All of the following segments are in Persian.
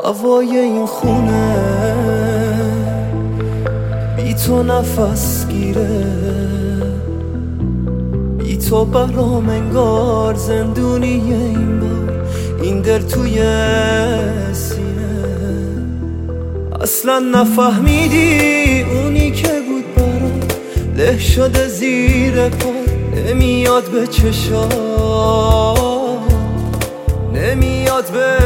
هوای این خونه بی تو نفس گیره، بی تو برام انگار زندونیه این بار، این دل توی سینه. اصلا نفهمیدی اونی که بود برام له شده زیر پا، نمیاد به چشات، نمیاد به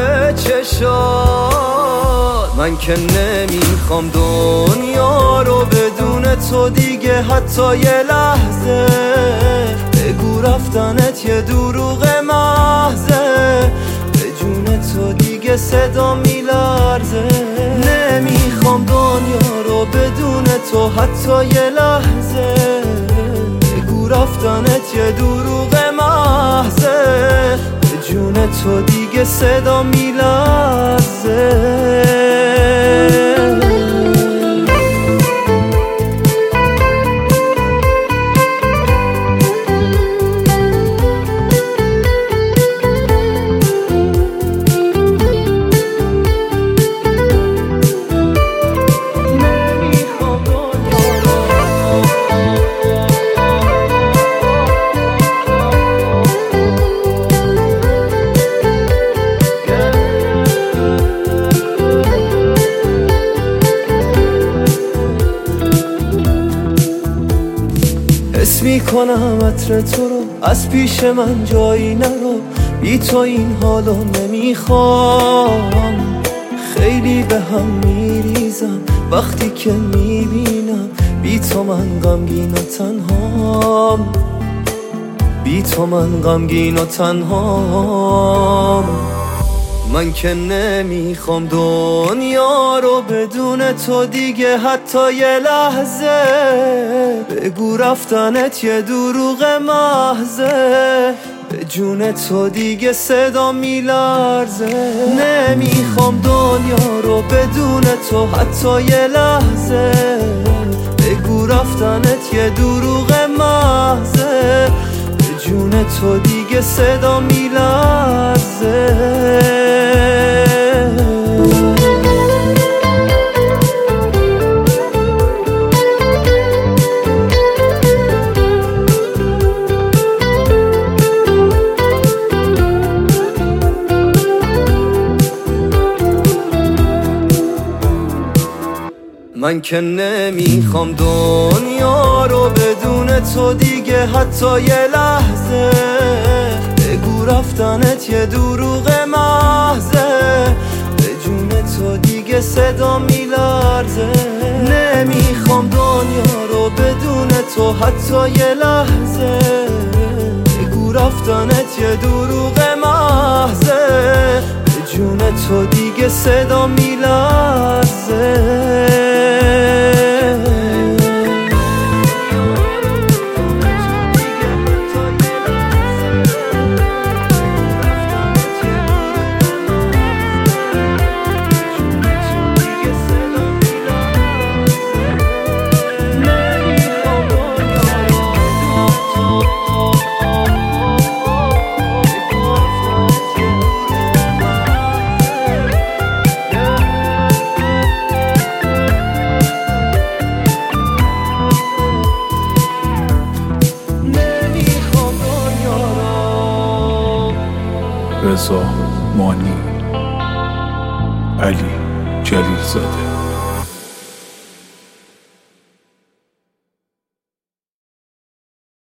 چشات. من که نمیخوام دنیا رو بدون تو دیگه، حتی یه لحظه. بگو رفتنت یه دروغ محضه، به جون تو دیگه صدا میلرزه. نمیخوام دنیا رو بدون تو حتی یه لحظه، بگو رفتنت یه دروغ محضه، به جون تو دیگه صدا میلرزه. حس میکنم عطر تو رو، از پیش من جایی نرو، بی تو این حالو نمیخوام. خیلی به هم میریزم وقتی که میبینم بی تو من غمگین و تنهام، بی تو من غمگین و تنهام. من که نمیخوام دنیا رو بدون تو دیگه، حتی یه لحظه. بگو رفتنت یه دروغ محضه، به جون تو دیگه صدا میلرزه. نمیخوام دنیا رو بدون تو حتی یه لحظه، بگو رفتنت یه دروغ محضه، به جون تو دیگه صدا میلرزه. من که نمیخوام دنیا رو بدون تو دیگه، حتی یه لحظه. بگو رفتنت یه دروغ محضه، به جون تو دیگه صدا میلرزه. نمیخوام دنیا رو بدون تو حتی یه لحظه، بگو رفتنت یه دروغ محضه، به جون تو دیگه صدا میلرزه. رضا مانی، علی جلیل زاده.